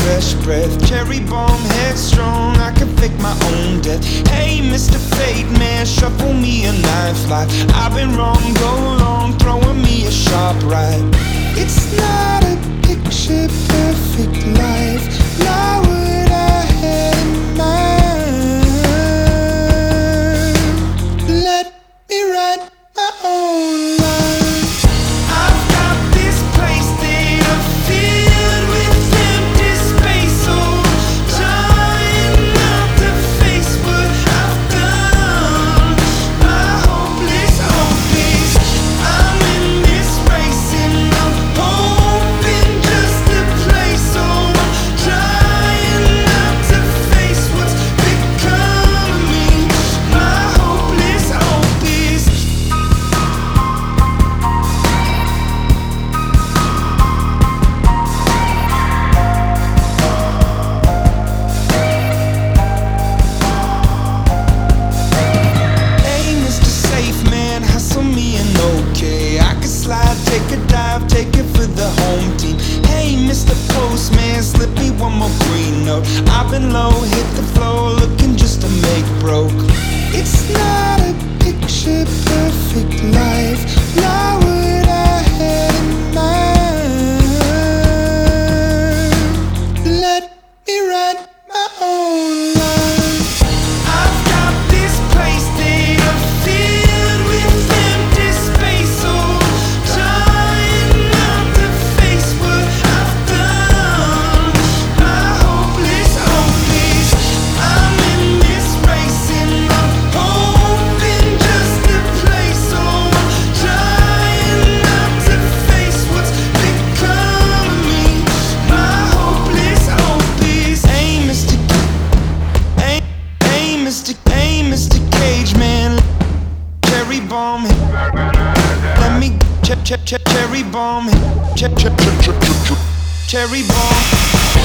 fresh breath. Cherry bomb, headstrong, I can fake my own death. Hey, Mr. Fate Man, shuffle me a knife like I've been wrong, go long, throwing me a sharp right. It's not a picture perfect life, not what I had in mind. Let me write my own life. I've got this place that I filled with empty space, so trying not to face what I've done. My hopeless hope is I'm in this race and I'm hoping just to play, so I'm trying not to face what's become of me. My hopeless hope is hey, Mr. Safe Man, hustle me and okay. I can slide, take a dive, take it for the home team. Hey, Mr. Postman, slip me one more green note. I've been low, hit the floor, looking just to make broke. It's not a picture perfect life, not what I had in mind. Let me write my own life. I've got this place that I filled with empty space, so trying not to face what I've done. My hopeless hope is I'm in this race and I'm hoping just to play, so I'm trying not to face what's become of me. My hopeless hope is hey, Mr. Cage Man, cherry bomb. Let me cherry bomb, cherry bomb.